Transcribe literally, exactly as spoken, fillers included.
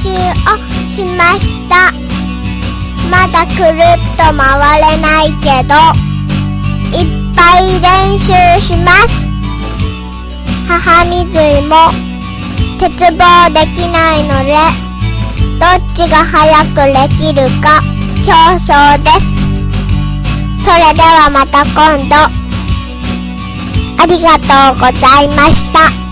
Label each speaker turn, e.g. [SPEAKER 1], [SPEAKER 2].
[SPEAKER 1] 習をしました。まだくるっと回れないけど、いっぱい練習します。母水井も鉄棒できないので、どっちが早くできるか競争です。それではまた今度。ありがとうございました。